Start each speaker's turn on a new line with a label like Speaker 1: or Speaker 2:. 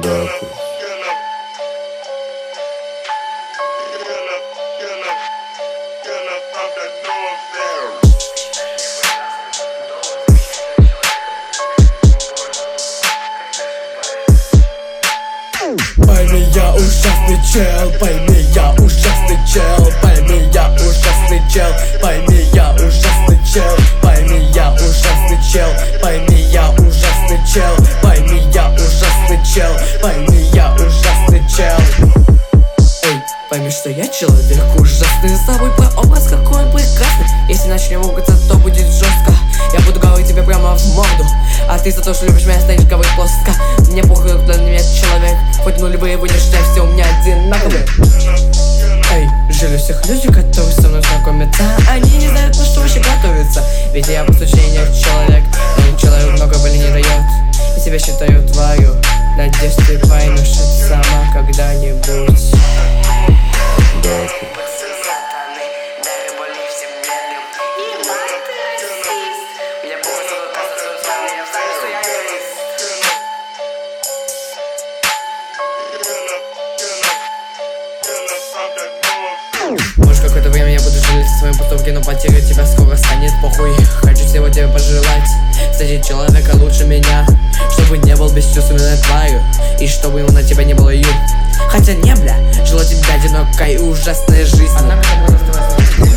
Speaker 1: Да.
Speaker 2: Пойми, я ужасный чел, пойми, я ужасный чел, пойми, я ужасный чел, пойми, я ужасный чел, пойми, я ужасный чел, пойми, я ужасный чел, пойми, я ужасный чел, пойми, я ужасный чел. Эй, пойми, что я человек ужасный, забудь про образ, какой он прекрасный. Если начнем ругаться, то будет жестко. Я буду говорить тебе прямо в морду, а ты за то, что любишь меня, станешь говорить плоско. Мне похуй, кто для меня человек, хоть нулевые вы не считай, все у меня одинаковые. Эй, жили всех люди, которые со мной знакомятся, они не знают, на что вообще готовиться. Ведь я по сути не человек, но человек много боли не дает. Я себя считаю твою, надеюсь, ты поймешь это сама когда-нибудь. Может, какое-то время я буду жалеть о своем поступке, но потерять тебя скоро станет похуй. Хочу всего тебе пожелать, стать человека лучше меня, чтобы не был бесчувственной тварью, и чтобы на тебя не было ю. Хотя не, бля, желаю тебе одинокой и ужасной жизни.